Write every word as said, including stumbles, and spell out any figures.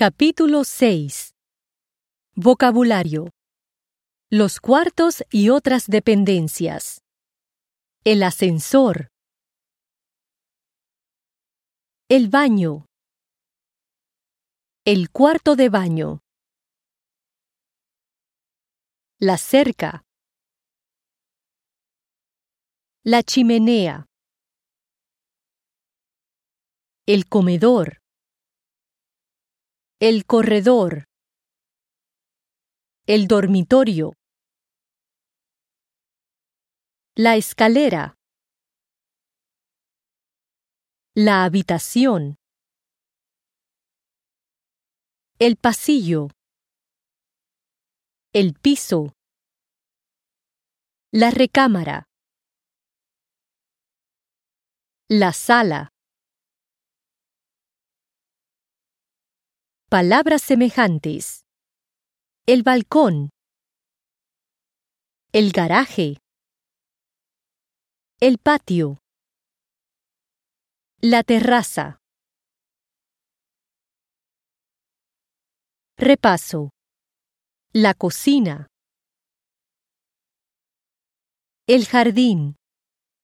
Capítulo seis. Vocabulario. Los cuartos y otras dependencias. El ascensor. El baño. El cuarto de baño. La cerca. La chimenea. El comedor. El corredor. El dormitorio. La escalera. La habitación. El pasillo. El piso. La recámara. La sala. Palabras semejantes. El balcón. El garaje. El patio. La terraza. Repaso. La cocina. El jardín.